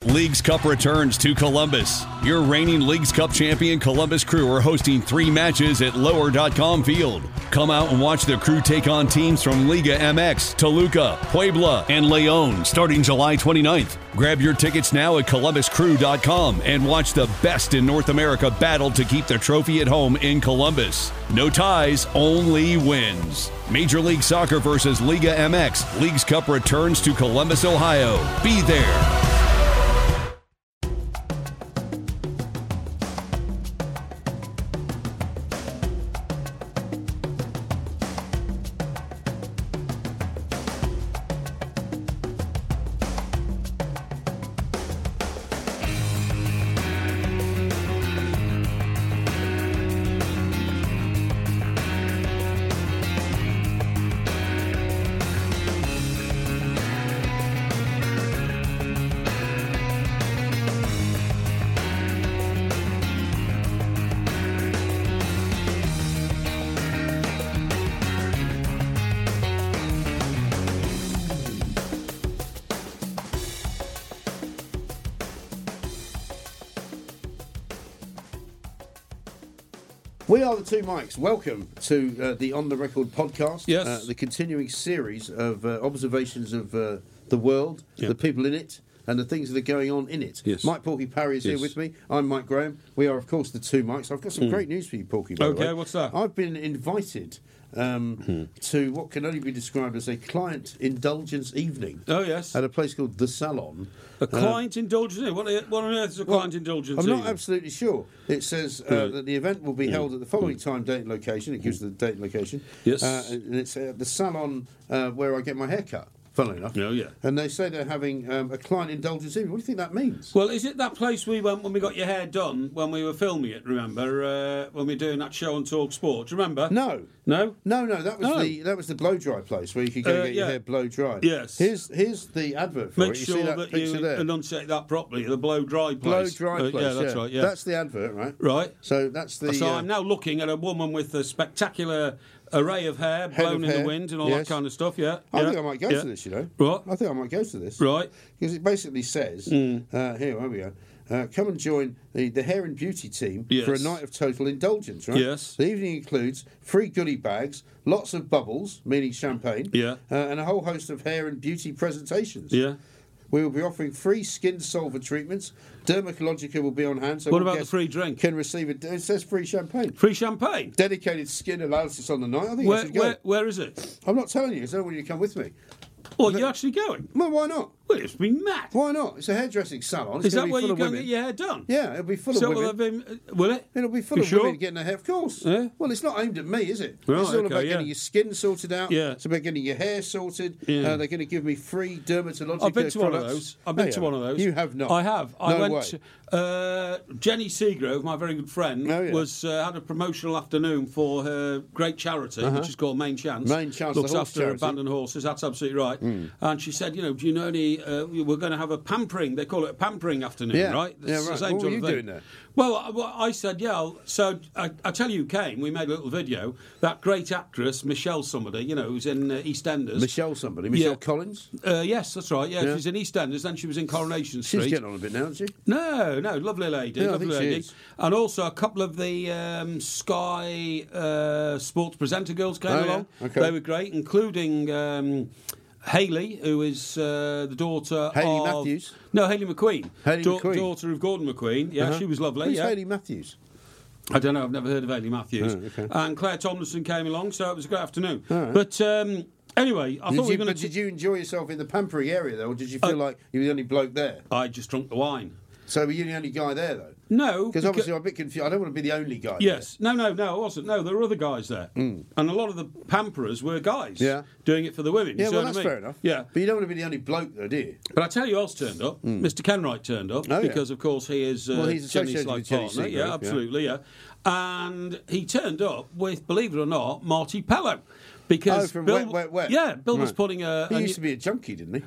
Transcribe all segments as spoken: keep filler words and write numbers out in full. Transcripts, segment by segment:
Leagues Cup returns to Columbus. Your reigning Leagues Cup champion Columbus Crew are hosting three matches at lower dot com Field. Come out and watch the Crew take on teams from Liga M X, Toluca, Puebla, and León starting July twenty-ninth. Grab your tickets now at columbus crew dot com and watch the best in North America battle to keep the trophy at home in Columbus. No ties, only wins. Major League Soccer versus Liga M X. Leagues Cup returns to Columbus, Ohio. Be there. We are the Two Mics. Welcome to uh, the On The Record podcast. Yes. Uh, the continuing series of uh, observations of uh, the world, Yep. the people in it, and the things that are going on in it. Yes. Mike Porky Parry is Yes. here with me. I'm Mike Graham. We are, of course, the Two Mics. I've got some great news for you, Porky, by the Okay, way. what's that? I've been invited um, to what can only be described as a client indulgence evening Oh, yes. at a place called The Salon. A client indulgence? What, what on earth is a Well, client indulgence? I'm not even? absolutely sure. It says uh, Right. that the event will be held at the following time, date, and location. It gives the date and location. Yes. Uh, and it's at the salon uh, where I get my hair cut, funnily enough. Oh, yeah. And they say they're having um, a client indulgence evening. What do you think that means? Well, is it that place we went when we got your hair done, when we were filming it, remember? Uh, when we were doing that show on Talk Sport, do you remember? No. No? No, no, that was No. the that was the blow dry place where you could go Uh, and get your yeah. hair blow dried. Yes. Here's here's the advert for Make it. You sure see that, that picture you there? enunciate that properly, the blow-dry Blow place. dry Uh, place. yeah, that's right, yeah. That's the advert, right? Right. So that's the. So uh, I'm now looking at a woman with a spectacular array of hair Head blown of in hair, the wind and all yes. that kind of stuff, yeah. I yeah. think I might go yeah. to this, you know. What? I think I might go to this. Right. Because it basically says, Mm. uh, here, where we go. Uh, come and join the, the hair and beauty team Yes. for a night of total indulgence, right? Yes. The evening includes free goodie bags, lots of bubbles, meaning champagne, Yeah. uh, and a whole host of hair and beauty presentations. Yeah. We will be offering free skin solver treatments. Dermacologica will be on hand. So What all about the guests free drink? Can receive it. It says free champagne. Free champagne? Dedicated skin analysis on the night. I think I Where, should go. where, where is it? I'm not telling you. I don't want you to come with me. Well, you're actually going? Well, why not? Well, it's been mad. Why not? It's a hairdressing salon. It's Is gonna that be where full you of go and women. get your hair done? Yeah, it'll be full So of will, women. have been, will it? It'll be full You of sure? women getting their hair, of course. Yeah. Well, it's not aimed at me, is it? Right, It's all okay, about yeah. getting your skin sorted out. Yeah. It's about getting your hair sorted. Yeah. Uh, they're going to give me free dermatological I've been to one of products. those. I've been No, to you one of haven't. those. You have not. I have. I No went way. to uh, Jenny Seagrove, my very good friend, Oh, yeah. was uh, had a promotional afternoon for her great charity, which is called Main Chance. Uh-huh. Main Chance, the looks horse after charity. Hmm. abandoned horses. That's absolutely right. And she said, you know, do you know any? Uh, we're going to have a pampering. They call it a pampering afternoon, Yeah. right? Yeah, It's the right. same What were sort of you thing. doing there? Well, I, well, I said, yeah. I'll, so I, I tell you, who came. We made a little video. That great actress Michelle somebody, you know, who's in uh, EastEnders. Michelle somebody. Michelle Yeah. Collins. Uh, yes, that's right. Yeah, Yeah. she's in EastEnders. Then she was in Coronation Street. She's getting on a bit now, isn't she? No, no, lovely lady, Yeah, I lovely think she lady. is. And also a couple of the um, Sky uh, sports presenter girls came Oh, yeah? along. Okay. They were great, including um, Hayley, who is uh, the daughter Hayley of... Matthews? No, Hayley McQueen. Hayley Da- McQueen. Daughter of Gordon McQueen. Yeah, Uh-huh. she was lovely. Who's yeah. Hayley Matthews? I don't know, I've never heard of Hayley Matthews. Oh, okay. And Claire Tomlinson came along, so it was a great afternoon. All right. But um, anyway, I Did thought we you, were going but to... did you enjoy yourself in the pampering area, though, or did you feel Uh, like you were the only bloke there? I just drunk the wine. So were you the only guy there, though? No. Because beca- obviously I'm a bit confused. I don't want to be the only guy Yes. No, no, no, I wasn't. No, there were other guys there. And a lot of the pamperers were guys Mm. Yeah. doing it for the women. there. You Yeah, see well, what I that's mean? fair enough. Yeah. But you don't want to be the only bloke, though, do you? But I tell you who else turned up. Mister Kenwright turned up Oh, yeah. because, of course, he is uh, Well, he's Jenny's associated life with Jenny partner. Seagrove, Yeah, yeah. absolutely, yeah. And he turned up with, believe it or not, Marty Pello. Because Oh, from Bill, Wet, Wet, Wet. Yeah, Bill was Right. putting a... He a used new- to be a junkie, didn't he?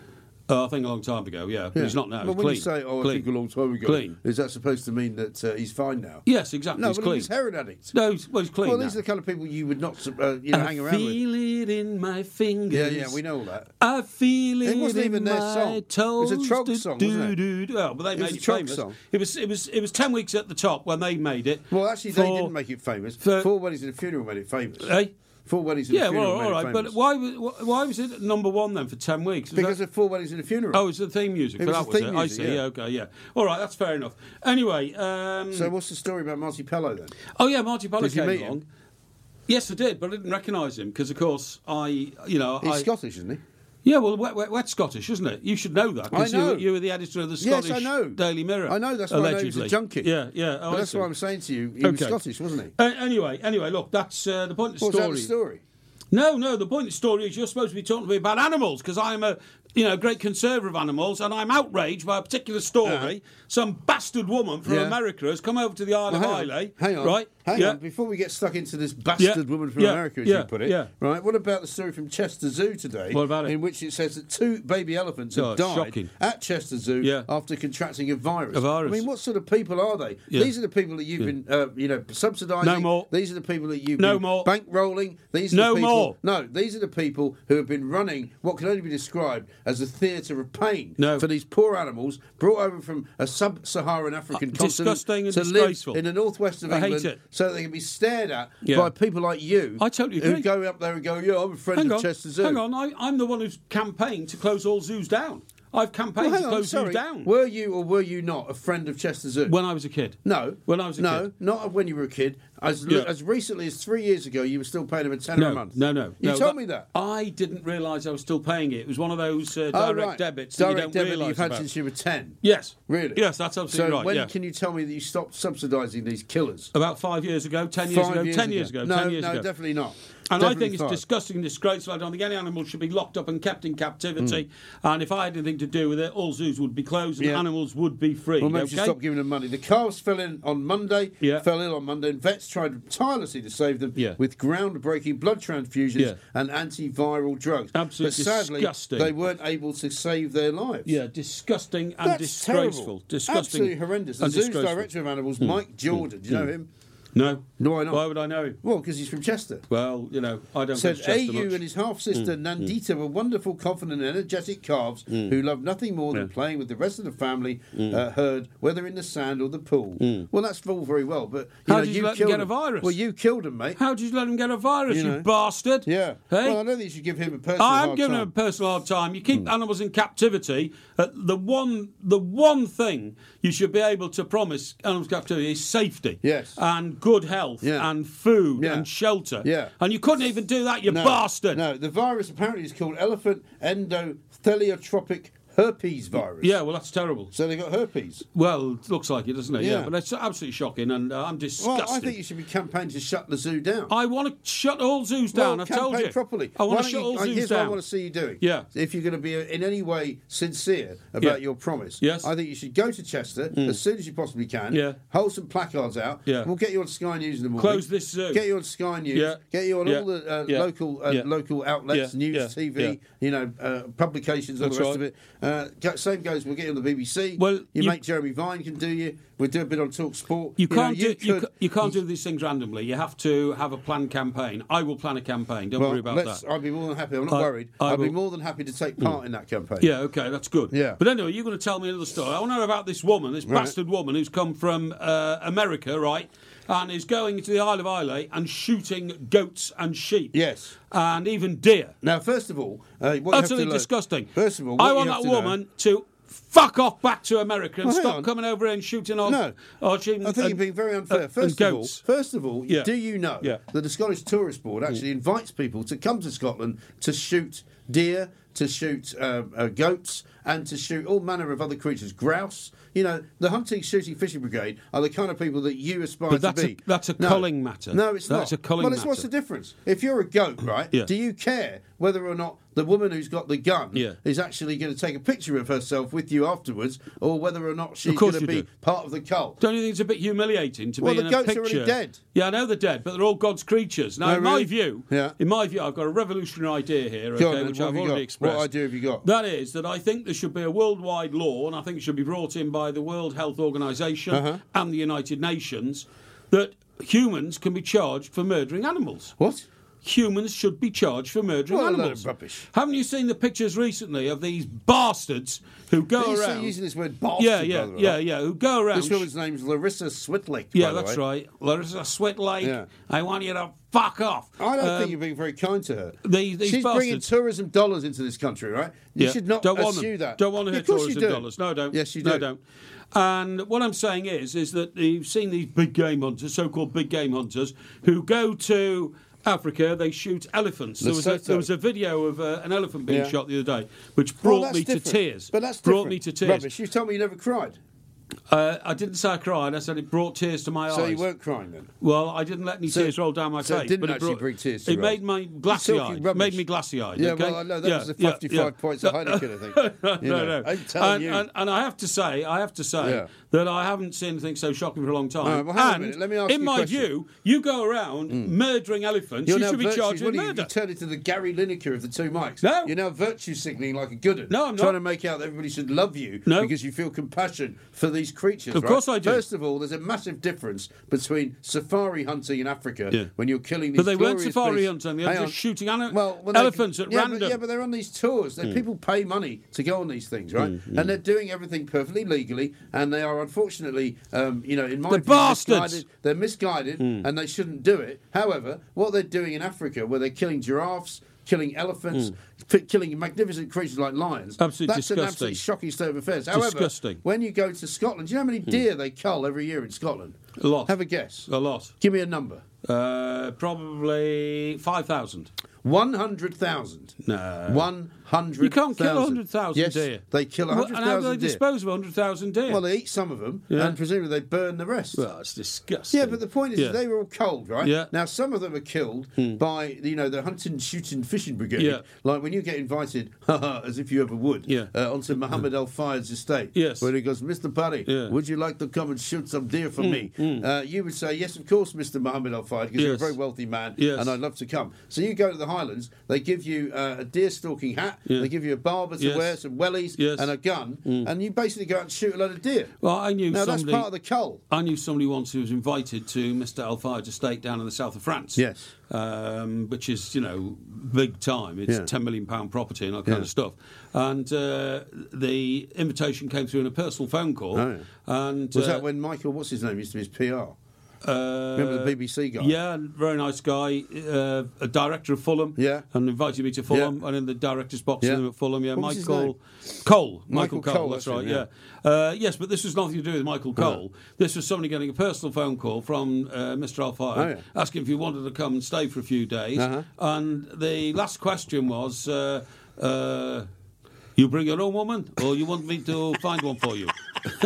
Uh, I think a long time ago, yeah. But he's not now. But He's when clean. you say, oh, I clean. think a long time ago, Clean. is that supposed to mean that uh, he's fine now? Yes, exactly. No, he's but clean. he's a heroin addict. No, he's, well, he's clean Well, now. these are the kind of people you would not uh, you know, I hang around feel with. it in my fingers. Yeah, yeah, we know all that. I feel it, It wasn't in even their my song. It toes. was a Trog song, wasn't it? Do, do, do. Well, but they It made was a it Trog famous. song. It was, it was, it was ten weeks at the top when they made it. Well, actually, they for- didn't make it famous. for- Four Weddings and a Funeral made it famous. Eh? Four Weddings and Yeah, a Funeral well, made all it right, famous. but why, was- why was it at number one then for ten weeks? Was Because that- of Four Weddings and a Funeral. Oh, it's the theme music. It for was that the was theme it. music, I see. yeah. Okay, yeah. All right, that's fair enough. Anyway, um, So what's the story about Marty Pello then? oh yeah, Marty Pello Did you came meet him? along. Yes, I did, but I didn't recognise him because, of course, I, you know, He's I, Scottish, isn't he? yeah, well, wet, wet, wet Scottish, isn't it? You should know that because I you, know. were- you were the editor of the Yes, Scottish I know. Daily Mirror. I know, that's why I know he was a allegedly. junkie. Yeah, yeah. Oh, But I that's see. why I'm saying to you, he was Okay. Scottish, wasn't he? Uh, anyway, anyway, look, that's uh, the point of the What was story. that the story? No, no, the point of the story is you're supposed to be talking to me about animals because I'm a, you know, great conservator of animals and I'm outraged by a particular story. Uh-huh. Some bastard woman from Yeah. America has come over to the Isle Well, of hang on, Islay. hang on, Right? hang yeah. on. Before we get stuck into this bastard Yeah, woman from yeah, America, as yeah, you put it, yeah. right? What about the story from Chester Zoo today? What about it? In which it says that two baby elephants Oh, have died shocking. at Chester Zoo Yeah. after contracting a virus. A virus. I mean, what sort of people are they? Yeah. These are the people that you've been, uh, you know, subsidising. No more. These are the people that you've No been more. bankrolling. These are No the people, more. No, these are the people who have been running what can only be described as a theatre of pain No. for these poor animals brought over from a sub-Saharan African Uh, continent disgusting and to disgraceful. live in the northwest of I hate England it. so that they can be stared at Yeah. by people like you. I totally Who agree. go up there and go, yeah, I'm a friend Hang of on, Chester Zoo. hang on. I, I'm the one who's campaigned to close all zoos down. I've campaigned Well, hang to on, close sorry. zoos down Were you or were you not a friend of Chester Zoo? when I was a kid. no. When I was a no, kid. not when you were a kid. As, Yeah. as recently as three years ago, you were still paying them a tenner a No, month. no, no. You no, told me that. I didn't realise I was still paying it. It was one of those uh, Oh, direct right. debits that Direct you don't debit that realise you've had about. since you were ten. Yes. Really? Yes, that's absolutely So right. when yeah. can you tell me that you stopped subsidising these killers? About five years ago, ten years Five ago, years ten ago. years ago, No, ten years no, ago. definitely not. And I Definitely think it's five. disgusting and disgraceful. I don't think any animal should be locked up and kept in captivity. And if I had anything to do with it, all zoos would be closed and Hmm. Yeah. animals would be free. Well, maybe you okay? should stop giving them money. The calves fell in on Monday, Yeah. fell ill on Monday, and vets tried tirelessly to save them Yeah. with groundbreaking blood transfusions Yeah. and antiviral drugs. Absolutely but sadly, disgusting. they weren't able to save their lives. Yeah, disgusting and That's disgraceful. terrible. Disgusting. Absolutely horrendous. The and zoo's disgraceful. director of animals, Mike Jordan. Do you know him? No. No, why not? Why would I know him? Well, because he's from Chester. Well, you know, I don't Said go to Chester A U much. and his half sister Nandita were wonderful, confident, and energetic calves who loved nothing more than Yeah. playing with the rest of the family uh, herd, whether in the sand or the pool. Well, that's all very well, but you How know, did you let them killed get a virus? Well, you killed him, mate. How did you let him get a virus, You you, know. bastard? Yeah. Hey? Well, I don't think you should give him a personal I'm hard giving time. him a personal hard time. You keep animals in captivity. Uh, the one, the one thing you should be able to promise animals in captivity is safety. Yes. And good health. Yeah. And food. Yeah. And shelter. Yeah. And you couldn't even do that, you No, bastard. No, the virus apparently is called elephant endotheliotropic herpes virus. Yeah. Well, that's terrible. So they got herpes. Well, it looks like it, doesn't it? Yeah. Yeah. But it's absolutely shocking, and uh, I'm disgusted. Well, I think you should be campaigning to shut the zoo down. I want to shut all zoos down. Well, I've told campaign you. properly. I Why want don't to shut you- all uh, zoos Here's down. what I want to see you doing. Yeah. If you're going to be in any way sincere about Yeah. your promise, Yes. I think you should go to Chester as soon as you possibly can. Yeah. Hold some placards out. Yeah. We'll get you on Sky News in the morning. Close this zoo. Get you on Sky News. Yeah. Get you on Yeah. all the uh, Yeah. local uh, Yeah. local outlets, Yeah. news, Yeah. T V, Yeah. you know, uh, publications, all That's the rest right. of it. Uh, go- same goes. We'll get you on the B B C. Well, your you- mate Jeremy Vine can do you. We'll do a bit on Talk Sport. You know, can't do you, could- ca- you can't do these things randomly. You have to have a planned campaign. I will plan a campaign. Don't Well, worry about let's, that. I'd be more than happy. I'm not I- worried. I I'd be will- more than happy to take part in that campaign. Yeah, okay, that's good. Yeah. But anyway, you're going to tell me another story. I want to know about this woman, this Right. bastard woman who's come from uh, America, right, and is going to the Isle of Islay and shooting goats and sheep. Yes. And even deer. Now, first of all, uh, what you have Utterly to learn- disgusting. First of all, what I you want have that to woman know- to fuck off back to America and Well, hang stop on. coming over here and shooting on. No. or shooting, I think you're and- being very unfair. uh, First and of all, goats. first of all, Yeah. do you know Yeah. that the Scottish Tourist Board actually invites people to come to Scotland to shoot deer, to shoot uh, uh, goats, and to shoot all manner of other creatures, grouse. You know, the hunting, shooting, fishing brigade are the kind of people that you aspire But that's to a- be. that's a No. culling matter. No, it's That's not. a culling well, it's, what's the matter. difference? If you're a goat, right? Yeah. Do you care whether or not the woman who's got the gun Yeah. is actually going to take a picture of herself with you afterwards, or whether or not she's course going to you be do. part of the cult? Don't you think it's a bit humiliating to Well, be the in a goats are picture? already dead. Yeah, I know they're dead, but they're all God's creatures. Now, Oh, in my really? view, Yeah. in my view, I've got a revolutionary idea here. Go Okay, on, which which what I've have you already got? expressed. What idea have you got? That is that I think there should be a worldwide law, and I think it should be brought in by the World Health Organization Uh-huh. and the United Nations, that humans can be charged for murdering animals. What? Humans should be charged for murdering What a load animals. of rubbish. Haven't you seen the pictures recently of these bastards who go You around? say using this word bastard, yeah, yeah, by the way. yeah, yeah. Who go around? This woman's name's Larissa Switlick. yeah, by the that's way. right. Larissa Switlick. Yeah. I want you to fuck off. I don't Um, think you're being very kind to her. these- these She's bringing bastards- tourism dollars into this country, right? You Yeah. should not don't want pursue them. that. Don't want to Yeah, hit of course you tourism do. dollars. No, I don't. Yes, you No, do. I don't. And what I'm saying is, is that you've seen these big game hunters, so-called big game hunters, who go to Africa. They shoot elephants. There was, a, Lesotho. there was a video of uh, an elephant being Yeah. shot the other day, which Well, brought that's me to different. tears. But that's brought different. me to tears. Rubbish. You told me you never cried. Uh, I didn't say I cried. I said it brought tears to my So eyes. you weren't crying then? Well, I didn't let any So- tears roll down my so it face. didn't but actually brought, bring tears to It your made eyes. me You're glassy-eyed. talking It rubbish. made me glassy-eyed. Yeah, okay? well, I know that yeah, was the yeah, fifty-five yeah. points of Heineken, I think. no, You know, no, no. I'm telling and, you. And, and I have to say, I have to say Yeah. that I haven't seen anything so shocking for a long time. All right, well, hang on a and minute. Let me ask in you a my question. view, you go around murdering elephants. You're you now should be virtue- charged what with are you, murder. You turned into the Gary Lineker of the two mics. No. You're now virtue signalling like a good one. No, I'm not. Trying to make out that everybody should love you No. because you feel compassion for these creatures. Of right? course I do. First of all, there's a massive difference between safari hunting in Africa Yeah. when you're killing these But they weren't glorious safari beasts. hunting, they were Hang just on. shooting ani- Well, when they- elephants at yeah, random. But, yeah, but they're on these tours. They're, People pay money to go on these things, right? Mm, And they're doing everything perfectly legally, and they are unfortunately, um, you know, in my The view, bastards! misguided. They're misguided, and they shouldn't do it. However, what they're doing in Africa, where they're killing giraffes, killing elephants, p- killing magnificent creatures like lions, Absolutely that's an disgusting. absolutely shocking state of affairs. However, Disgusting. when you go to Scotland, do you know how many deer they cull every year in Scotland? A lot. Have a guess. A lot. Give me a number. Uh, probably five thousand. One hundred thousand. No. One hundred. You can't kill one hundred thousand Yes, deer. they kill one Well, hundred and how do they thousand deer. dispose of one hundred thousand deer? Well, they eat some of them, Yeah. and presumably they burn the rest. Well, it's disgusting. Yeah, but the point is, Yeah. they were all cold, right? Yeah. Now, some of them are killed by, you know, the hunting, shooting, fishing brigade. Yeah. Like when you get invited, as if you ever would, Yeah. uh, onto Muhammad Al Fayed's estate. Yes. Where he goes, Mister Paddy, Yeah. would you like to come and shoot some deer for me? Uh, you would say, yes, of course, Mister Muhammad Al Fayed, because you're a Yes. very wealthy man, Yes. and I'd love to come. So you go to the Highlands, they give you uh, a deer stalking hat, Yeah. they give you a barber to Yes. wear, some wellies, Yes. and a gun, and you basically go out and shoot a load of deer. Well, I knew Now, that's somebody. part of the cull. I knew somebody once who was invited to Mister Al Fayed's estate down in the south of France. Yes. Um, which is, you know, big time. It's Yeah. ten million pound property and all kind Yeah. of stuff. And uh, the invitation came through in a personal phone call. Oh, yeah. And Was uh, that when Michael, what's his name, used to be his P R? Uh, Remember the B B C guy? Yeah, very nice guy. Uh, a director of Fulham. Yeah. And invited me to Fulham. Yeah. And in the director's box Yeah. with him at Fulham. Yeah, What was his Michael Cole. Michael Cole, Cole, that's that's right, him, yeah. Uh, yes, but this was nothing to do with Michael Cole. This was somebody getting a personal phone call from uh, Mister Al Fayed Oh, yeah. asking if he wanted to come and stay for a few days. Uh-huh. And the last question was, uh, uh, you bring your own woman or you want me to find one for you?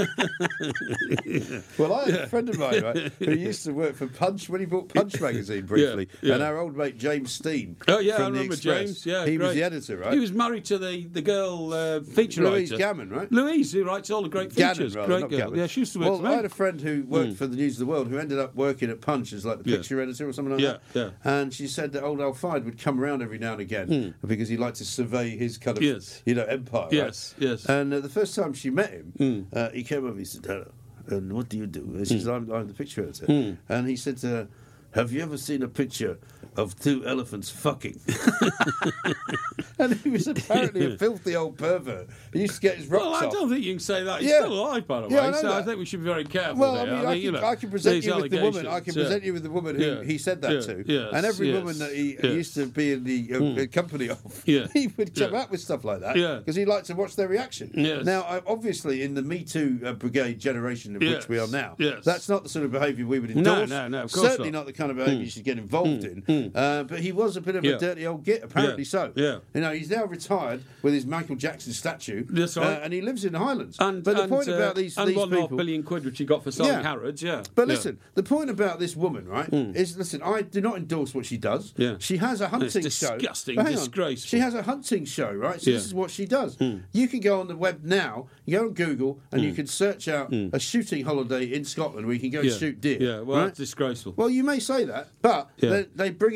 Well, I had a friend of mine, right, who used to work for Punch when he bought Punch magazine briefly, Yeah, yeah. and our old mate James Steen. Oh yeah, from I the remember Express, James. Yeah, he was great. the editor, right? He was married to the the girl uh, feature Louise writer. Gammon, right? Louise, who writes all the great Gannon, features. rather, great not girl. Gammon. Yeah, she used to work well, for me. I had a friend who worked Mm. for the News of the World who ended up working at Punch as like the Yeah. picture editor or something like Yeah, that. yeah. And she said that old Al Fayed would come around every now and again because he liked to survey his kind of, Yes. you know, empire. right? Yes, yes. And uh, the first time she met him, Mm. uh, he came over. He said, "Hello, and what do you do?" And she said, I'm, "I'm the picture editor." Mm. And he said to her, "Have you ever seen a picture of two elephants fucking?" And he was apparently a filthy old pervert. He used to get his rocks Well, I off. don't think you can say that. He's Yeah. still alive, by the way. Yeah, I know so I that. think we should be very careful. Well, there. I mean, I, you can, know, I can present these you with the woman. I can allegations, present yeah. you with the woman who Yeah. he said that Yeah. to, Yes, and every yes. woman that he Yes. used to be in the uh, uh, company of, Yeah. he would come Yeah. out with stuff like that Yeah. because he liked to watch their reaction. Yes. Now, I, obviously, in the Me Too uh, brigade generation in Yes. which we are now, Yes. that's not the sort of behaviour we would No, endorse. no, no, of course Certainly not. not the kind of behaviour you should get involved in. Uh, but he was a bit of Yeah. a dirty old git, apparently Yeah. so. Yeah. You know, he's now retired with his Michael Jackson statue. That's right. uh, and he lives in the Highlands. And, but the and, point uh, about these, and these one and a half people. billion quid which he got for selling Yeah. Harrods, yeah. But Yeah. listen, the point about this woman, right, is listen. I do not endorse what she does. Yeah. She has a hunting It's show. disgusting, But hang on. disgraceful. She has a hunting show, right? So Yeah. this is what she does. You can go on the web now. You go on Google and you can search out a shooting holiday in Scotland where you can go and Yeah. shoot deer. Yeah, well, right? that's disgraceful. Well, you may say that, but Yeah. they, they bring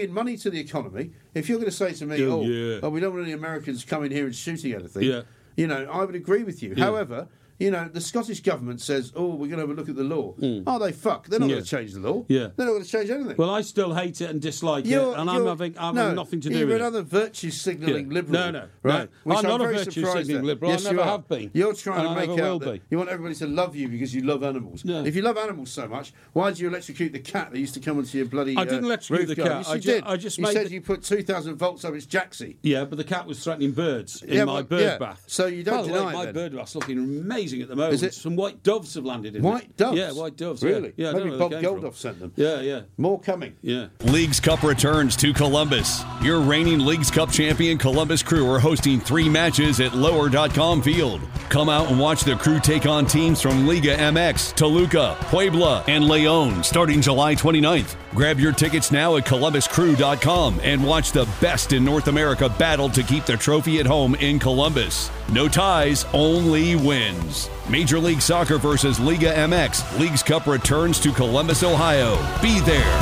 in money to the economy, if you're going to say to me, Oh, oh, yeah. oh, we don't want any Americans coming here and shooting anything, Yeah. you know, I would agree with you. Yeah. However, you know, the Scottish government says, oh, we're going to have a look at the law. Oh, they fuck. They're not Yeah. going to change the law. Yeah. They're not going to change anything. Well, I still hate it and dislike You're- it, and I'm you're- having, I'm no, having nothing to do you're with it. another virtue signalling Yeah. liberal. No, no, right? no. Which I'm not a very virtue surprised signalling at. liberal. I Yes, never you are. have been. You're trying And to I make never out will that be. you want everybody to love you because you love animals. No. If you love animals so much, why did you electrocute the cat that used to come onto your bloody I didn't uh, electrocute roof the garden? cat. Yes, I you ju- did. I just you made said the- you put two thousand volts up its jacksie. Yeah, but the cat was threatening birds in Yeah, my well, bird yeah. bath. So you don't By the deny way, it my then? bird bath's looking amazing at the moment. Is it? Some white doves have landed in White it. doves? Yeah, white doves. Really? Yeah, yeah I don't Maybe know Bob where they came Geldof from. sent them. Yeah, yeah, More coming. yeah. Leagues Cup returns to Columbus. Your reigning Leagues Cup champion Columbus Crew are hosting three matches at lower dot com Field. Come out and watch the Crew take on teams from Liga M X, Toluca, Puebla, and León starting July twenty-ninth. Grab your tickets now at columbus crew dot com and watch the best in North America battle to keep the trophy at home in Columbus. No ties, only wins. Major League Soccer versus Liga M X. Leagues Cup returns to Columbus, Ohio. Be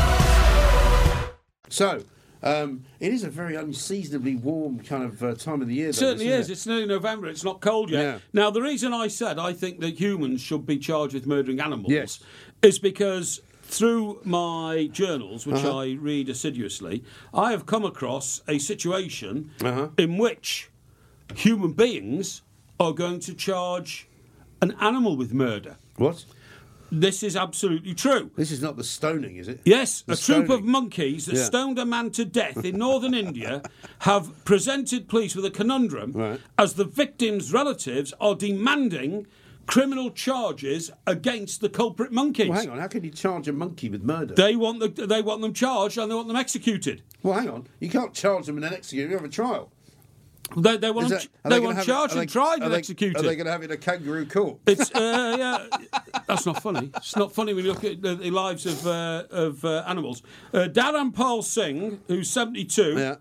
there. So, um, it is a very unseasonably warm kind of uh, time of the year. It though, certainly isn't is. it? It's nearly November. It's not cold yet. Yeah. Now, the reason I said I think that humans should be charged with murdering animals Yes. is because through my journals, which Uh-huh. I read assiduously, I have come across a situation Uh-huh. in which human beings are going to charge an animal with murder. What? This is absolutely true. This is not the stoning, is it? Yes, The a troop of stoning. monkeys that Yeah. stoned a man to death in northern India have presented police with a conundrum Right. as the victims' relatives are demanding criminal charges against the culprit monkeys. Well, hang on. How can you charge a monkey with murder? They want the, they want them charged and they want them executed. well, hang on. You can't charge them and then execute. You have a trial. They, they want Is them, that- ch- are they gonna want have them it- charged are and they- tried are and they- executed. Are they going to have it in a kangaroo court? It's uh, yeah, that's not funny. It's not funny when you look at the, the lives of uh, of uh, animals. Uh, Dharampal Singh, who's seventy-two, Yeah.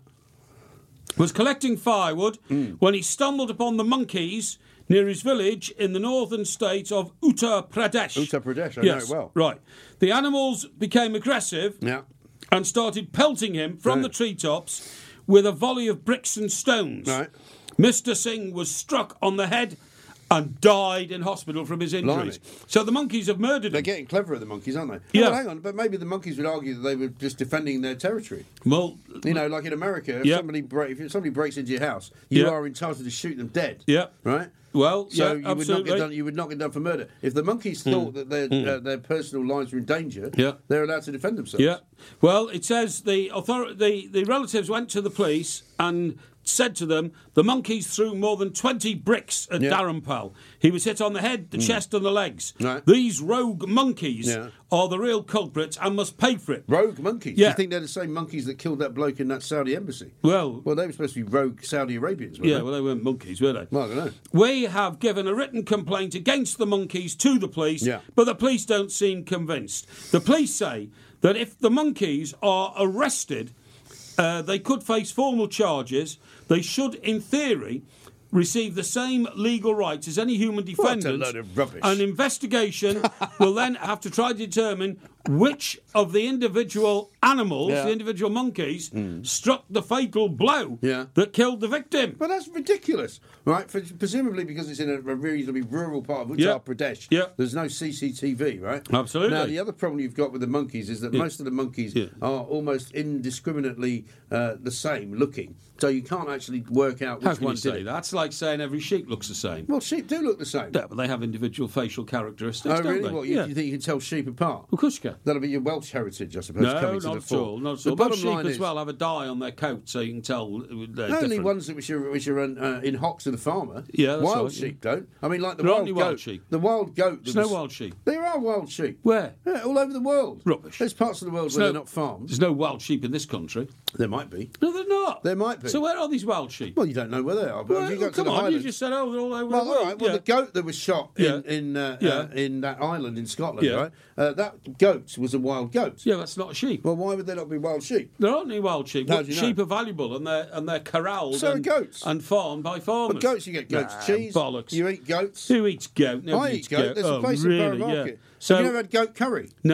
was collecting firewood when he stumbled upon the monkeys near his village in the northern state of Uttar Pradesh. Uttar Pradesh, I know yes, it well. Right. The animals became aggressive Yeah. and started pelting him from Right. the treetops with a volley of bricks and stones. Right. Mister Singh was struck on the head and died in hospital from his injuries. Blimey. So the monkeys have murdered They're him. getting cleverer, the monkeys, aren't they? Yeah. Well, hang on, but maybe the monkeys would argue that they were just defending their territory. Well, You know, like in America, if Yeah. somebody break, if somebody breaks into your house, you Yeah. are entitled to shoot them dead. Yeah. Right. well, So yeah, you would not absolutely. get done. You would not get done for murder. If the monkeys thought that their uh, their personal lives were in danger, Yeah. they're allowed to defend themselves. Yeah. Well, it says the author- the, the relatives went to the police and said to them, the monkeys threw more than twenty bricks at Yeah. Dharampal. He was hit on the head, the chest and the legs. Right. These rogue monkeys Yeah. are the real culprits and must pay for it. Rogue monkeys. Do Yeah. you think they're the same monkeys that killed that bloke in that Saudi embassy? Well, Well, they were supposed to be rogue Saudi Arabians, weren't yeah, they? well, they weren't monkeys, were they? Well, I don't know. We have given a written complaint against the monkeys to the police, Yeah. but the police don't seem convinced. The police say that if the monkeys are arrested, uh, they could face formal charges. They should, in theory, receive the same legal rights as any human What a defendant. load of rubbish. An investigation will then have to try to determine which of the individual animals, Yeah. the individual monkeys, struck the fatal blow Yeah. that killed the victim. But that's ridiculous, right? For, presumably because it's in a, a reasonably rural part of Uttar Yeah. Pradesh. Yeah. There's no C C T V, right? Absolutely. Now, the other problem you've got with the monkeys is that most of the monkeys Yeah. are almost indiscriminately uh, the same looking. So you can't actually work out which How can one you did say it. that? That's like saying every sheep looks the same. Well, sheep do look the same. Yeah, but they have individual facial characteristics, Oh, don't really? they? What, you, yeah. you think you can tell sheep apart? Of course you can. That'll be your Welsh heritage, I suppose, No, coming to not the at fore. all. Not at The all. bottom Most sheep line as is, well have a dye on their coat so you can tell they're only different. ones that which are which are in, uh, in hocks of the farmer. Yeah, that's wild right, yeah. sheep don't. I mean, like the There wild aren't any goat. wild sheep. The wild goat. that There's no was- wild sheep. There are wild sheep. Where? Yeah, all over the world. Rubbish. There's parts of the world There's where no- they're not farmed. There's no wild sheep in this country. There might be. No, they're not. There might be. So where are these wild sheep? Well, you don't know where they are. But Well, if you go to come the on, you Highlands, just said, oh, they're all over well, the all world. right. Well, yeah. the goat that was shot in Yeah. in uh, Yeah. uh, in that island in Scotland, Yeah. right? Uh, that goat was a wild goat. Yeah, that's not a sheep. Well, why would there not be wild sheep? There aren't any wild sheep. How Well, do you sheep know? are valuable and they're and they're corralled So are and, goats. and farmed by farmers. But goats, you get goat's Nah, cheese. bollocks. You eat goats. Who eats goat? I Nobody eat eats goat. There's oh, a place really? in Borough Market. Yeah. So Have you never had goat curry? no.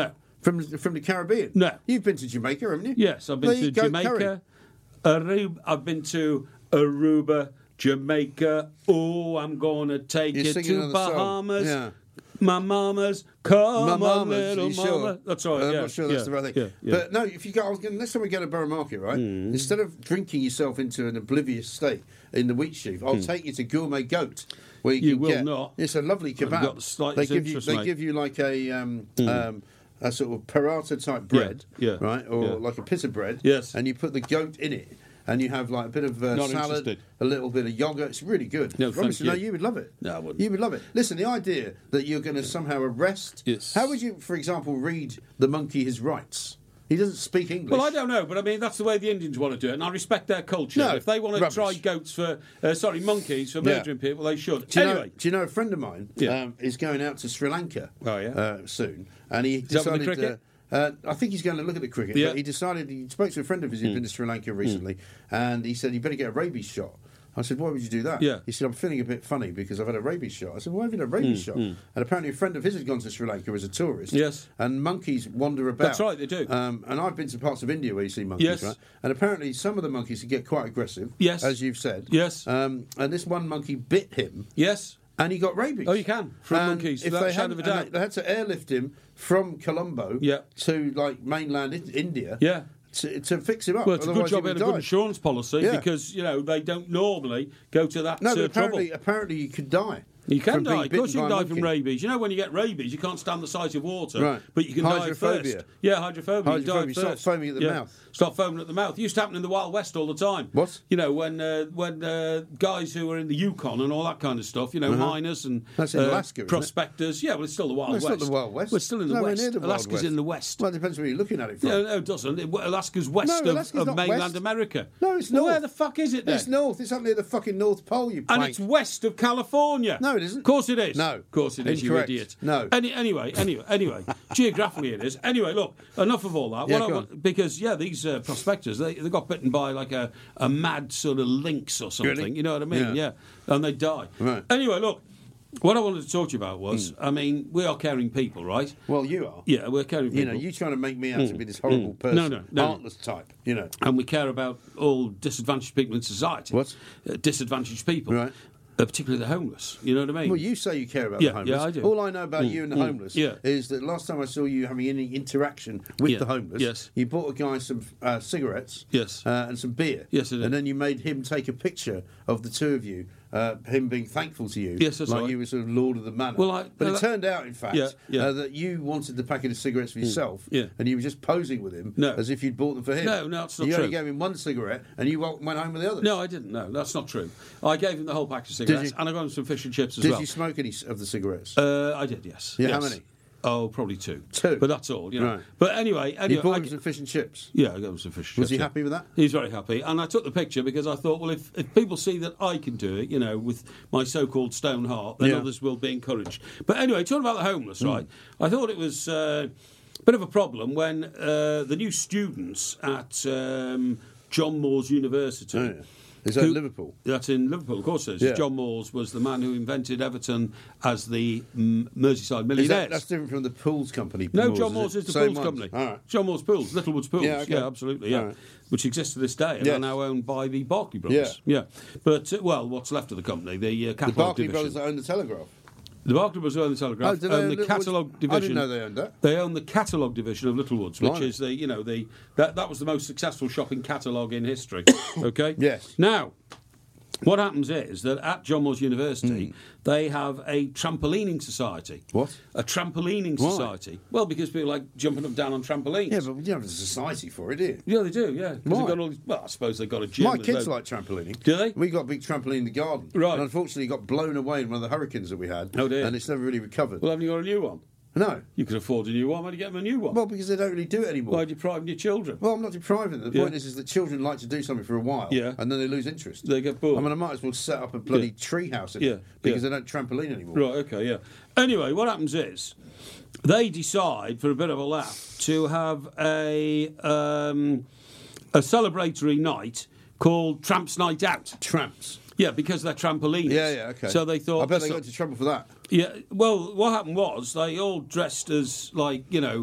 From from the Caribbean? No. You've been to Jamaica, haven't you? Yes, I've been There to you go, Jamaica, curry. Aruba. I've been to Aruba, Jamaica. Oh, I'm gonna take You're you singing to another song. Bahamas. Yeah. My mama's, come My on, mama's, little you mama. sure? That's right. I'm yeah, not sure that's yeah, the right thing. Yeah, yeah. But no, if you go, I was gonna, next time we go to Borough Market, right? Mm. Instead of drinking yourself into an oblivious state in the wheat sheaf, I'll take you to Gourmet Goat, where you, Mm. You can will get. not. It's a lovely kebab. got the slightest they give you, interest, they mate. give you like a um, um, a sort of paratha type bread, yeah, right, or yeah. like a pita bread. Yes. And you put the goat in it. And you have like a bit of uh, Not salad, interested. a little bit of yogurt. It's really good. No, thank Honestly, no, you. you would love it. No, I wouldn't. You would love it. Listen, the idea that you're going to somehow arrest. Yes. How would you, for example, read the monkey his rights? He doesn't speak English. Well, I don't know, but I mean that's the way the Indians want to do it, and I respect their culture. No, if they want to rubbish. try goats for, uh, sorry, monkeys for Yeah. murdering people, they should. Do you, anyway, know, do you know a friend of mine Yeah. um, is going out to Sri Lanka Oh, yeah? uh, soon, and he that with the decided. cricket? Uh, uh, I think he's going to look at the cricket, Yeah. but he decided he spoke to a friend of his who'd been to Sri Lanka recently, and he said, "You better get a rabies shot." I said, "Why would you do that?" Yeah. He said, "I'm feeling a bit funny because I've had a rabies shot." I said, "Why have you had a rabies shot?" And apparently, a friend of his had gone to Sri Lanka as a tourist. Yes. And monkeys wander about. That's right, they do. Um, and I've been to parts of India where you see monkeys, Yes. right? And apparently, some of the monkeys can get quite aggressive. Yes. As you've said. Yes. Um, and this one monkey bit him. yes. And he got rabies. Oh, you can, from And monkeys, If without they a shadow of a hadn't- and doubt. They, they had to airlift him from Colombo Yeah. to like mainland I- India. Yeah. To, to fix him up. Well, it's a good Otherwise job he they had would a good die. insurance policy Yeah. because you know they don't normally go to that No, uh, but apparently, trouble. apparently you could die. You can from being die. Of course, you bitten can by a die from monkey. rabies. You know, when you get rabies, you can't stand the sight of water. Right. But you can die Hydrophobia. first. Yeah, hydrophobia. You die Hydrophobia, start first. foaming at the yeah. mouth. Start foaming at the mouth. It used to happen in the Wild West all the time. What? You know, when uh, when uh, guys who were in the Yukon and all that kind of stuff. You know, miners and That's in uh, Alaska, isn't it? prospectors. Yeah, well, it's still the Wild No, it's West. not the Wild West. We're still in the Nowhere West. near the Wild Alaska's West. in the West. Well, it depends where you're looking at it from. No, no, it doesn't. It, Alaska's west No, of, Alaska's of not mainland west. America. No, it's well, north. Where the fuck is it then? It's north. It's up near the fucking North Pole, you And plank. it's west of California. No, it isn't. Of course it is. No. Of course it is, Incorrect. you idiot. No. Any, anyway, anyway, anyway. Geographically it is. Anyway, look, enough of all that. Yeah, What I go want- on. because, yeah, these uh, prospectors, they, they got bitten by like a, a mad sort of lynx or something. Really? You know what I mean? Yeah. Yeah. And they die. Right. Anyway, look, what I wanted to talk to you about was, I mean, we are caring people, right? Well, you are. Yeah, we're caring people. You know, you trying to make me out to be this horrible person, No, no, no. heartless type. You know. and we care about all disadvantaged people in society. What? Uh, disadvantaged people. Right. Uh, particularly the homeless. You know what I mean? Well, you say you care about Yeah, the homeless. yeah, I do. All I know about you and the homeless yeah. is that last time I saw you having any interaction with Yeah, the homeless, yes. you bought a guy some uh, cigarettes Yes. uh, and some beer. Yes, I did. And then you made him take a picture of the two of you, uh, him being thankful to you. Yes, that's like right. you were sort of Lord of the Manor. Well, I- but uh, it turned out, in fact, Yeah, yeah. Uh, that you wanted the packet of cigarettes for yourself, yeah. and you were just posing with him No. as if you'd bought them for him. No, no, that's not you true. only gave him one cigarette, and you went went home with the others. No, I didn't. No, that's not true. I gave him the whole pack of cigarettes, you? and I got him some fish and chips as Did well. you smoke any of the cigarettes? Uh, I did, yes. Yeah, how Yes. many? Oh, probably two. Two? But that's all, you know. Right. But anyway, you anyway. bought I, him some fish and chips. yeah, I got him some fish and Was chips. he yeah. happy with that? He's very happy. And I took the picture because I thought, well, if, if people see that I can do it, you know, with my so-called stone heart, then Yeah. others will be encouraged. But anyway, talking about the homeless, Hmm. right, I thought it was uh, a bit of a problem when uh, the new students at um, John Moores University... Oh, yeah. Is that who- Liverpool? That's in Liverpool, of course it is. Yeah. John Moores was the man who invented Everton as the mm, Merseyside Is that, Millionaires. that's different from the Pools Company. No, Moores, John is Moores it? is the Same Pools ones? company. All right. John Moores Pools, Littlewoods Pools. Yeah, okay. absolutely, yeah. All right. Which exists to this day and Yes. are now owned by the Barclay Brothers. Yeah. But, uh, well, what's left of the company, the uh, The catalogue Barclay division. brothers that own the Telegraph. The Barclay Brothers own the Telegraph, Oh, do they own own the Littlewoods? catalogue I division. didn't know they owned that. They own the catalogue division of Littlewoods, which Right. is the, you know, the that, that was the most successful shopping catalogue in history. Okay? Yes. Now, what happens is that at John Moores University, they have a trampolining society. What? A trampolining Why? society. Well, because people like jumping up and down on trampolines. Yeah, but you don't have a society for it, do you? Yeah, they do, yeah. 'Cause Why? they've got all these, well, I suppose they've got a gym. My with kids lo- like trampolining. Do they? We got a big trampoline in the garden. Right. And unfortunately, it got blown away in one of the hurricanes that we had. Oh, dear. And it's never really recovered. Well, haven't you got a new one? no. You could afford a new one. Why don't you get them a new one? Well, because they don't really do it anymore. Why deprive your children? Well, I'm not depriving them. The Yeah. point is, is that children like to do something for a while, Yeah. and then they lose interest. They get bored. I mean, I might as well set up a bloody Yeah. tree house in Yeah, it because yeah. they don't trampoline anymore. Right, okay, yeah. Anyway, what happens is they decide, for a bit of a laugh, to have a um, a celebratory night called Tramps Night Out. Tramps. Yeah, because they're trampolines. Yeah, yeah, okay. So they thought... I bet they so- got into trouble for that. Yeah, well, what happened was they all dressed as, like, you know,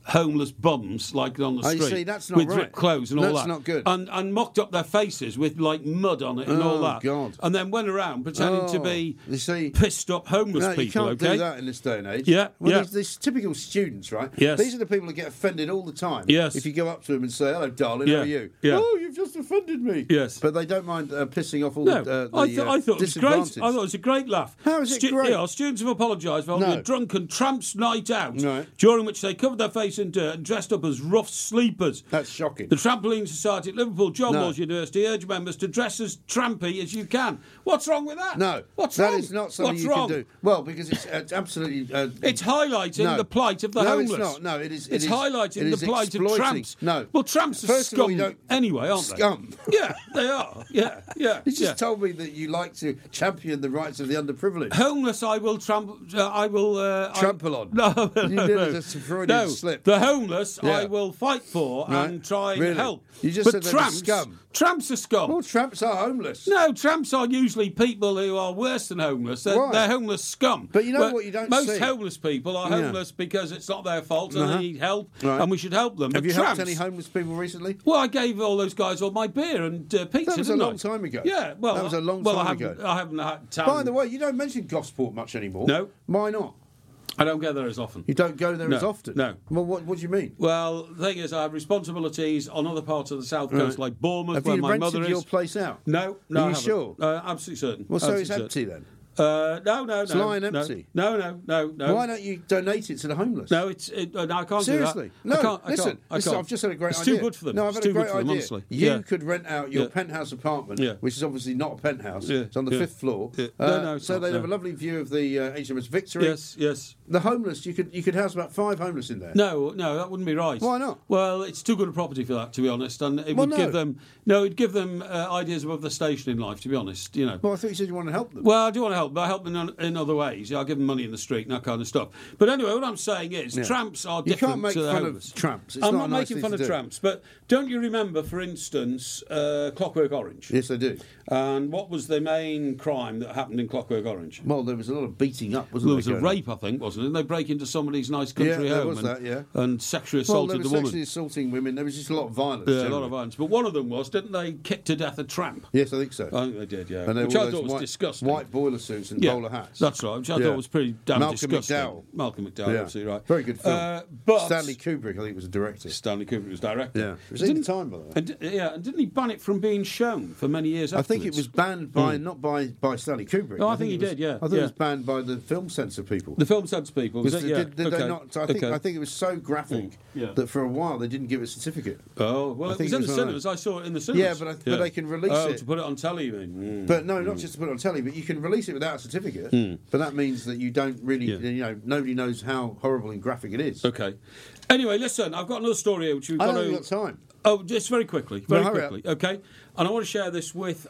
homeless bums like on the Oh, street you see, that's not with right. ripped clothes and all that. That's not good. And, and mocked up their faces with like mud on it and all Oh, that. God. And then went around pretending to Oh, be you see- pissed up homeless No, people. you can't okay? do that in this day and age. Yeah, well, yeah. These, these typical students, right? Yes. These are the people that get offended all the time. Yes. If you go up to them and say, "Hello, darling, Yeah, how are you?" yeah. Oh, you've just offended me. Yes. But they don't mind uh, pissing off all No, the, uh, the I, th- uh, I thought it was great. I disadvantaged. thought it was a great laugh. How is it great? Yeah, students have apologised for holding No. a drunken tramps' night out, Right. during which they covered their face in dirt and dressed up as rough sleepers. That's shocking. The Trampoline Society at Liverpool John No. Moores University urge members to dress as trampy as you can. What's wrong with that? No, What's that wrong? is not something What's you wrong? can do. Well, because it's uh, absolutely. Uh, It's highlighting No. the plight of the no, homeless. it's not. No, it is. it It's is- highlighting it is the plight exploiting. of tramps. No. Well, tramps are First of all, scum you don't- anyway, aren't they? Scum. Yeah, they are. Yeah, yeah. You just yeah. told me that you like to champion the rights of the underprivileged. Homeless, I will trample. Uh, I will uh, I- Trample on. No, no, You no. did it as a Freudian no. slip. The homeless, Yeah. I will fight for Right. and try Really? and help. You just but said they were tramps, scum. Tramps are scum. Well, tramps are homeless. No, tramps are usually people who are worse than homeless. They're, Right. they're homeless scum. But you know Where what you don't most see? homeless people are Yeah. homeless because it's not their fault and Uh-huh. they need help, Right. and we should help them. Have but you tramps, helped any homeless people recently? Well, I gave all those guys all my beer and uh, pizza. That was a didn't long I? time ago. Yeah, well, That was a long well, time I haven't, ago. I haven't had time. By the way, you don't mention Gosport much anymore. No. Why not? I don't go there as often. You don't go there No, as often. no. Well, what, what do you mean? Well, the thing is, I have responsibilities on other parts of the south coast, Right. like Bournemouth, Have where you my rented mother your is. place out? No, no, Are I you haven't. sure? Uh, absolutely certain. Well, so absolutely it's certain. empty then. Uh, no, no, It's no. lying no, empty. No, no, no, no. Why don't you donate it to the homeless? No, it's it, uh, no, I can't Seriously, do that. no. I can't, I listen, can't, I listen, can't. I've just had a great it's idea. too good for them. No, I've it's had too a great good for them, idea. honestly. You yeah. could rent out your Yeah. penthouse apartment, Yeah. which is obviously not a penthouse. Yeah. It's on the Yeah. fifth floor. Yeah. Uh, No, no, it's so not, they'd no. have a lovely view of the uh, H M S Victory. Yes, yes. The homeless, you could you could house about five homeless in there. No, no, that wouldn't be right. Why not? Well, it's too good a property for that, to be honest, and it Well, would no. give them no, it'd give them uh, ideas above the station in life. To be honest, you know. Well, I thought you said you wanted to help them. Well, I do want to help, but I help them in, in other ways. Yeah, I give them money in the street and that kind of stuff. But anyway, what I'm saying is, Yeah. tramps are You different can't make to the fun of homeless. tramps. It's I'm not not, a nice making thing fun to of do. tramps, but don't you remember, for instance, uh, Clockwork Orange? Yes, I do. And what was the main crime that happened in Clockwork Orange? Well, there was a lot of beating up, wasn't There there? was a going on? rape, I think, wasn't it? And they break into somebody's nice country Yeah, there home was and, that, yeah. and sexually Well, assaulted they were the woman. sexually assaulting women. There was just a lot of violence. Yeah, a lot generally. of violence. But one of them was, didn't they kick to death a tramp? Yes, I think so. I think they did, yeah. And they Which were I all thought those was white, disgusting. white boiler suits and Yeah, bowler hats. That's right, which I Yeah. thought was pretty damn Malcolm disgusting. McDowell. Malcolm McDowell, Yeah. absolutely right. Very good film. Uh, but Stanley Kubrick, I think, was the director. Stanley Kubrick was director. Yeah. It was And in didn't- time, by the way. And, di- yeah, and didn't he ban it from being shown for many years I afterwards? think it was banned by not by, by Stanley Kubrick. Oh, I think he it was- did, yeah, I thought yeah. it was banned by the film censor people. The film sense people, was Was it? they- Yeah. did, did okay. they not? I think okay. I think it was so graphic Mm, yeah. that for a while they didn't give it a certificate. Oh, well, I it think was it in the was on cinemas. I saw it in the cinemas. Yeah, but I- but they can release oh, it. to put it on telly, you mean? Mm. But no, not just to put it on telly, but you can release it without a certificate. But that means that you don't really, Hmm. Yeah. you know, nobody knows how horrible and graphic it is. Okay. Anyway, listen, I've got another story here which we've I got don't to... think we've got time. Oh, just very quickly, very hurry quickly, okay? And I want to share this with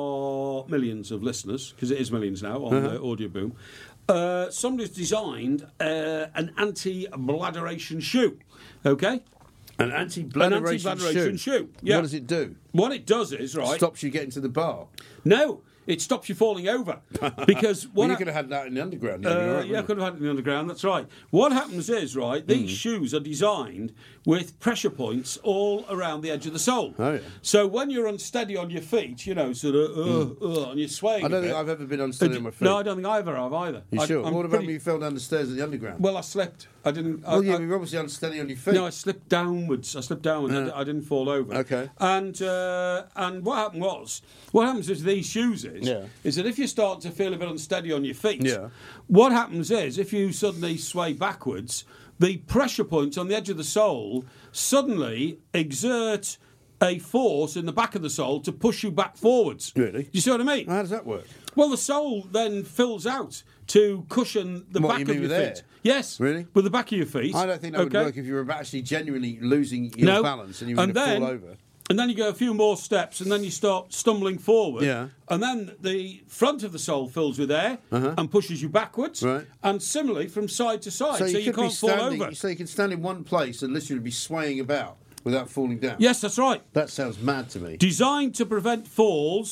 our millions of listeners, because it is millions now on Uh-huh. the Audio Boom. Uh, somebody's designed uh, an anti-bladderation shoe, okay? An anti-bladderation, An anti-bladderation shoe, yeah. What does it do? What it does is, right... Stops you getting to the bar. No, it stops you falling over. Because Well, what you I- could have had that in the underground. you'd Uh, be all right, yeah, I wouldn't could have had it in the underground, that's right. What happens is, right, these shoes are designed with pressure points all around the edge of the sole. Oh, yeah. So when you're unsteady on your feet, you know, sort of, uh, uh, and you're swaying I a don't think bit. I've ever been unsteady Uh, on my feet. No, I don't think I ever have either. You I, sure? I'm What about pretty- when you fell down the stairs at the underground? Well, I slipped. I didn't... I, well, yeah, I, you're obviously unsteady on your feet. no, I slipped downwards. I slipped downwards. I d- I, didn't fall over. Okay. And uh, and what happened was, what happens with these shoes is, Yeah. is that if you start to feel a bit unsteady on your feet, Yeah. what happens is, if you suddenly sway backwards, the pressure points on the edge of the sole suddenly exert a force in the back of the sole to push you back forwards. Really? Do you see what I mean? How does that work? Well, the sole then fills out to cushion the What, back you of mean your with feet. air? Yes. Really? With the back of your feet. I don't think that okay? would work if you were actually genuinely losing your No. balance and you were And going to then- fall over. And then you go a few more steps, and then you start stumbling forward. Yeah. And then the front of the sole fills with air and pushes you backwards. Uh-huh. Right. And similarly from side to side, So so, you, you, could can't be fall standing. over. So you can stand in one place and literally be swaying about without falling down. Yes, that's right. That sounds mad to me. Designed to prevent falls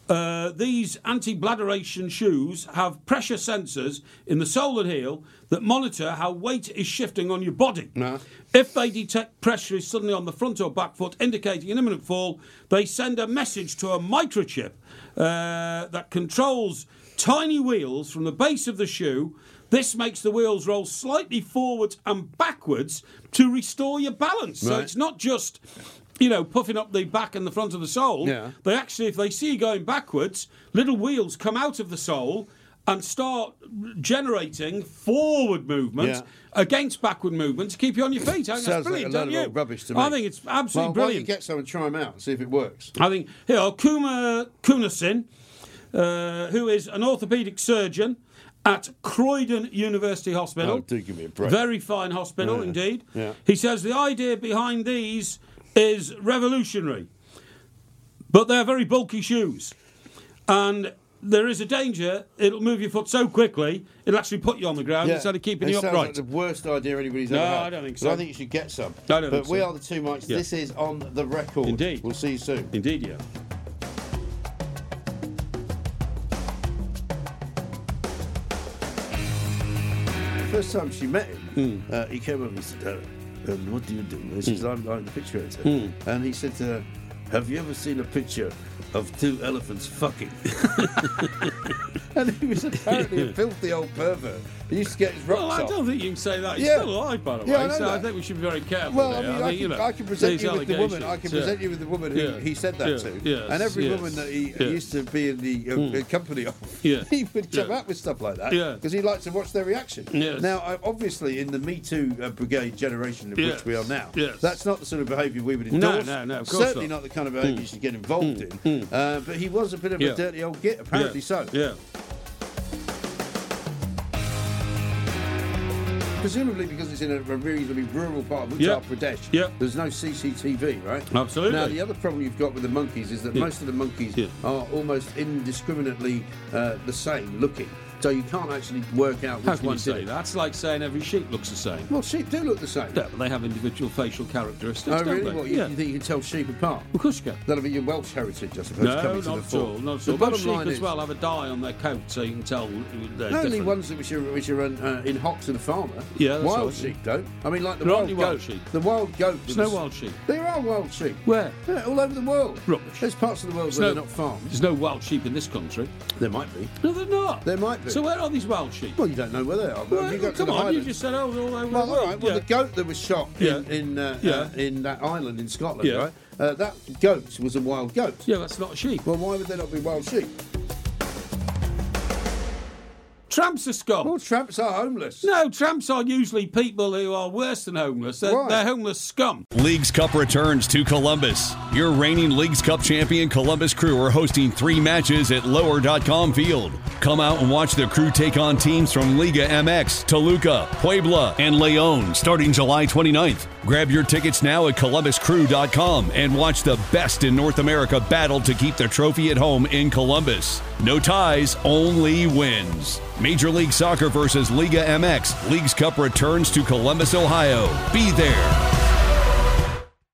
uh, these anti-bladderation shoes have pressure sensors in the sole and heel that monitor how weight is shifting on your body. No. If they detect pressure is suddenly on the front or back foot, indicating an imminent fall, they send a message to a microchip uh, that controls tiny wheels from the base of the shoe. This makes the wheels roll slightly forwards and backwards to restore your balance. So Right. it's not just, you know, puffing up the back and the front of the sole. Yeah. They actually, if they see you going backwards, little wheels come out of the sole and start generating forward movements Yeah. against backward movements to keep you on your feet. I think that's Sounds like brilliant, a load don't of you? old rubbish to me. I think it's absolutely well, why don't you brilliant. get some and try them out and see if it works? I think, here, Kuma Kunasin, uh, who is an orthopaedic surgeon at Croydon University Hospital. Oh, do give me a break. Very fine hospital, Yeah. indeed. Yeah. He says the idea behind these is revolutionary, but they're very bulky shoes. And there is a danger it'll move your foot so quickly it'll actually put you on the ground instead of keeping it you sounds upright. like the worst idea anybody's No, ever had. I don't think But so. I think you should get some. I don't but think we so. are the two mics. Yeah. This is on the record. Indeed. We'll see you soon. Indeed, yeah. First time she met him, Hmm. uh, he came over and said, uh, um, "What do you do?" And she said, "I'm, I'm the picture editor." Hmm. And he said to her, "Have you ever seen a picture of two elephants fucking?" And he was apparently a filthy old pervert. He used to get his rocks Well, I off. don't think you can say that. He's Yeah. still alive, by the way, Yeah, I know so I that. think we should be very careful Well, I there. mean, I, think, can, you know, I can present these you with the woman. I can allegations, present yeah. you with the woman who Yeah. he said that Yeah. to, Yes. and every Yes. woman that he, Yeah. he used to be in the uh, company of, Yeah. he would come Yeah. up with stuff like that Yeah. because he likes to watch their reaction. Yes. Now, I, obviously, in the Me Too uh, brigade generation in Yes. which we are now, Yes. that's not the sort of behaviour we would No, endorse. no, no, of course Certainly not. not. the kind of behaviour you should get involved in. Uh, but he was a bit of Yeah. a dirty old git, apparently yeah. so. Yeah. Presumably because it's in a, a reasonably rural part of Uttar Yep. Pradesh, Yep. there's no C C T V, right? Absolutely. Now, the other problem you've got with the monkeys is that Yeah. most of the monkeys Yeah. are almost indiscriminately uh, the same looking. So you can't actually work out which How can you one say did it. that? That's like saying every sheep looks the same. Well, sheep do look the same. Yeah, but they have individual facial characteristics, Oh, don't really? they? What, you, yeah. you think you can tell sheep apart? Of course you can. That'll be your Welsh heritage, I suppose, No, coming to not the at fore. all. Not at The all. bottom Most sheep line as is, well have a dye on their coat so you can tell they're only different. ones which are which are uh, in Hoxton and Farmer. Yeah, that's wild right. sheep don't. I mean, like the There wild aren't any goat. wild sheep. The wild goat. There's was- no wild sheep. There are wild sheep. Where? Yeah, all over the world. Rubbish. There's parts of the world There's where no- they're not farmed. There's no wild sheep in this country. There might be. No, they're not. There might be. So where are these wild sheep? Well, you don't know where they are. But Well, have you got to come the on, you Highlands? just said, oh, they're all over Well, the all world. right. Well, yeah. the goat that was shot Yeah. in in, uh, Yeah. uh, in that island in Scotland, Yeah. right? Uh, that goat was a wild goat. Yeah, that's not a sheep. Well, why would there not be wild sheep? Tramps are scum. Well, tramps are homeless. No, tramps are usually people who are worse than homeless. They're, Right. they're homeless scum. Leagues Cup returns to Columbus. Your reigning Leagues Cup champion Columbus Crew are hosting three matches at lower dot com field. Come out and watch the Crew take on teams from Liga M X, Toluca, Puebla, and Leon starting July twenty-ninth. Grab your tickets now at columbus crew dot com and watch the best in North America battle to keep the trophy at home in Columbus. No ties, only wins. Major League Soccer versus Liga M X. Leagues Cup returns to Columbus, Ohio. Be there.